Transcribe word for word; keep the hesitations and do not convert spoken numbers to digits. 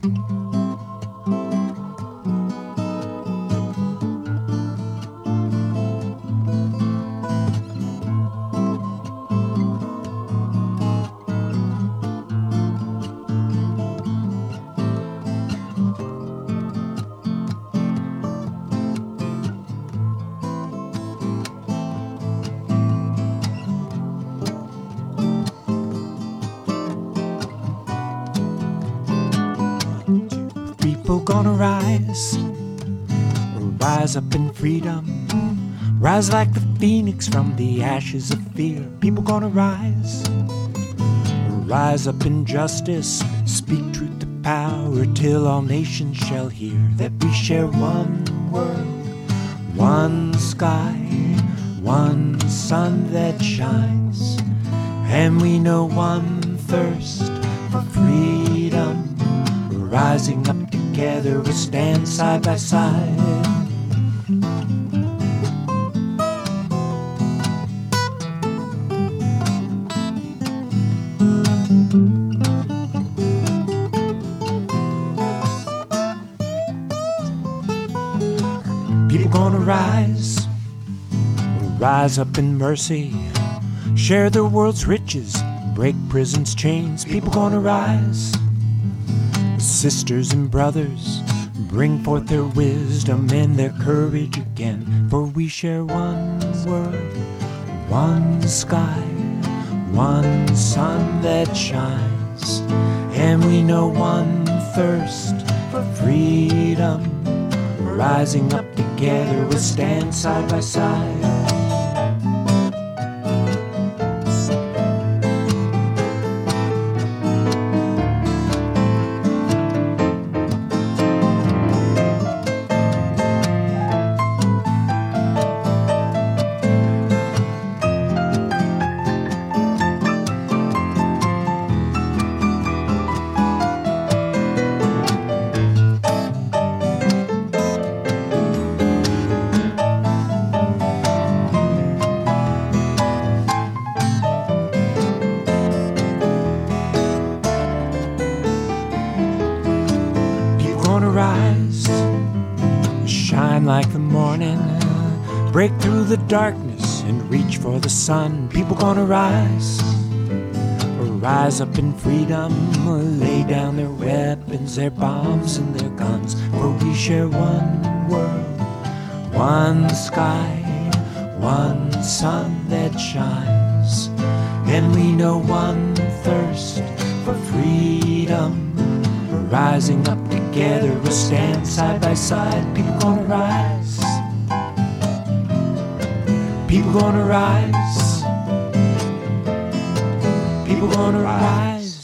People gonna rise, rise up in freedom, rise like the phoenix from the ashes of fear. People gonna rise, rise up in justice, speak truth to power till all nations shall hear that we share one world, one sky, one sun that shines, and we know one thirst for freedom. Rising up together, we stand side by side. People gonna rise, rise up in mercy, share the world's riches, break prison's chains. People gonna rise, sisters and brothers, bring forth their wisdom and their courage again. For we share one world, one sky, one sun that shines, and we know one thirst for freedom. Rising up together, we'll stand side by side. Gonna rise, shine like the morning, break through the darkness and reach for the sun. People gonna rise, rise up in freedom, lay down their weapons, their bombs and their guns. For we share one world, one sky, one sun that shines, and we know one thirst for freedom. Rising up together, we'll stand side by side. People gonna rise, people gonna rise, people gonna rise.